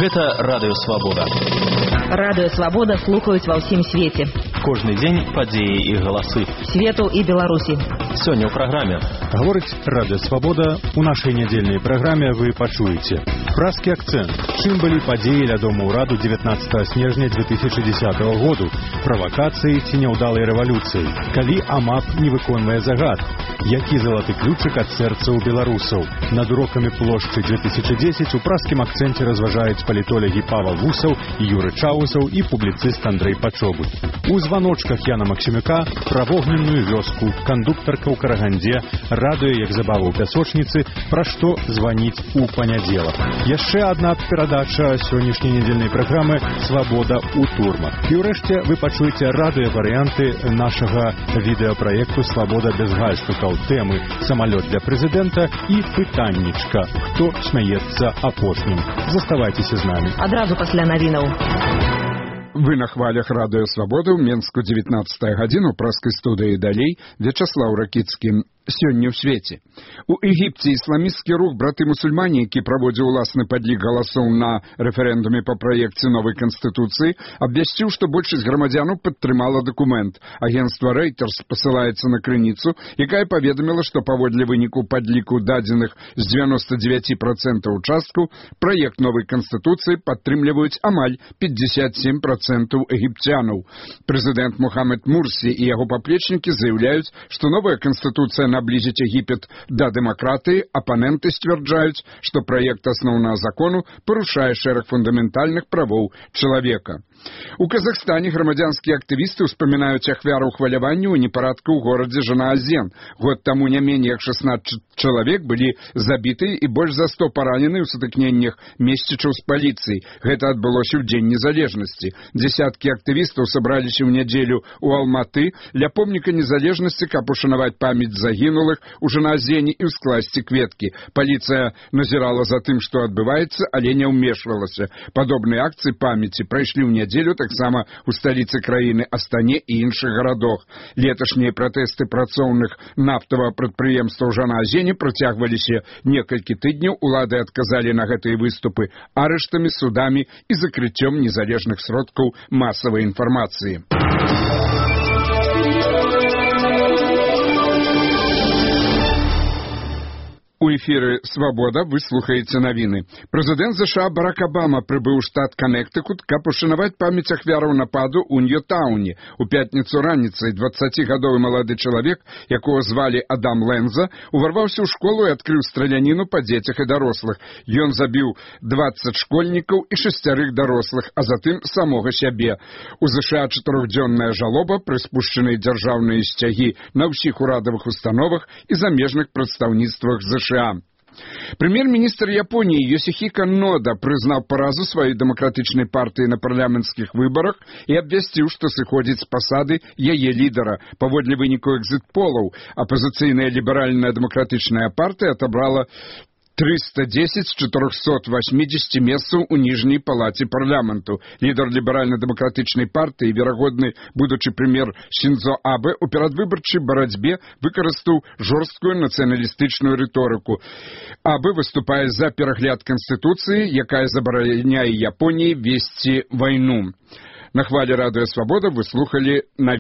Гэта Радыё Свабода. Радыё Свабода слухаюць ва ўсім свеце. Кожны дзень падзеі і галасы. Свету і Беларусі. Сёння ў праграме. Гаворыць Радыё Свабода. У нашай нядзельнай праграме вы пачуеце. Пражскі акцэнт. Чым былі падзеі ля Дома ўраду 19 снежня 2010 году? Правакацыі ці няўдалай рэвалюцыі? Калі АМАП не выконвае загад? Які залаты ключык ад сэрца ў беларусаў? Над урокамі плошчы 2010 у пражскім акцэнце разважаюць палітолагі Павел Вусаў, Юры Чаусаў і публіцыст Андрэй Пачобут. У званочках Яна Максімюка пра вогненную вёску, кандуктарка ў Карагандзе, радыё як забава ў пясочніцы, пра што званіць у панядзелак. Яшчэ адна перадача сённяшняй нядзельнай праграмы «Свабода ў турмах». І ўрэшце вы пачуеце радыёварыянты нашага відэапраекту «Свабода без гальштукаў». Тэмы «Самалёт для прэзідэнта» і пытаннічка «Хто смяецца апошнім». Заставайцеся з намі. Адразу пасля навінаў. Вы на хвалях Радыё Свабода ў Менску 19 гадзіну пражскай студыі далей Вячаслаў Ракіцкі. Сёння ў свеце. У Егіпце ісламісцкі рух браты-мусульмане, які праводзіў уласны падлік галасоў на рэферэндуме па праекце новай канстытуцыі, абвясціў, што большасць грамадзянаў падтрымала дакумент. Агенцтва Reuters пасылаецца на крыніцу, якая паведаміла, што паводле выніку падліку дадзеных з 99% участкаў праект новай канстытуцыі падтрымліваюць амаль 57% егіпцянаў. Прэзідэнт Мухаммед Мурсі і яго паплечнікі заяўляюць, што новая канстытуцыя наблизить Египет до демократии, оппоненты стверджают, что проект основного закону порушает шерах фундаментальных правов человека. У Казахстане громадянские активисты успоминают ахвяру хваляванню у непарадка ў горадзе Жанаазен. Год тому не менее 16 человек были забиты и больше за 100 поранены ў сутыкненнях месцічаў с полицией. Гэта адбылося ў Дзень незалежности. Десятки активистов собрались в неделю у Алматы для помника незалежности, каб ушанаваць памяць загінулых у Жанаазене и ускласці кветки. Полиция назирала за тым, что адбываецца, але не ўмешвалася. Подобные акции памяти прайшлі ў неделю таксама у сталіцы краіны Астане і іншых гарадах. Леташнія пратэсты працоўных нафтавага прадпрыемства ў Жанаазене працягваліся некалькі тыдняў. Улады адказалі на гэтыя выступы арыштамі, судамі і закрыццём незалежных сродкаў масавай інфармацыі. У эфіры «Свабода» вы слухаеце навіны. Прэзідэнт США Барак Абама прыбыў у штат Канектыкут, каб ушанаваць памяць ахвяраў нападу ў Ньютауне. У пятніцу раніцай 20-гадовы малады чалавек, якога звалі Адам Ленза, уварваўся ў школу і адкрыў страляніну па дзецях і дарослых. Ён забіў 20 школьнікаў і 6 дарослых, а затым самога сябе. У США 4-дзённая жалоба, прыспушчаныя дзяржаўныя сцягі на ўсіх урадавых установах і замежных прадстаўніцтвах США. Прэм'ер-міністр Японіі Йосіхіка Нода прызнаў паразу сваёй дэмакратычнай партыі на парламенцкіх выбарах і абвясціў, што сыходзіць з пасады яе лідара. Паводле выніку экзіт-полаў, апазіцыйная ліберальная дэмакратычная партыя атабрала 310 з 480 месцаў у ніжняй палаце парламенту. Лідар ліберальна-дэмакратычнай партыі, верагодны будучы прэм'ер Сіндзо Абе, у перадвыбарчай барацьбе выкарыстаў жорсткую нацыяналістычную рыторыку. Абе выступае за перагляд канстытуцыі, якая забараняе Японіі весці вайну. На хвале Радыё Свабода вы слухалі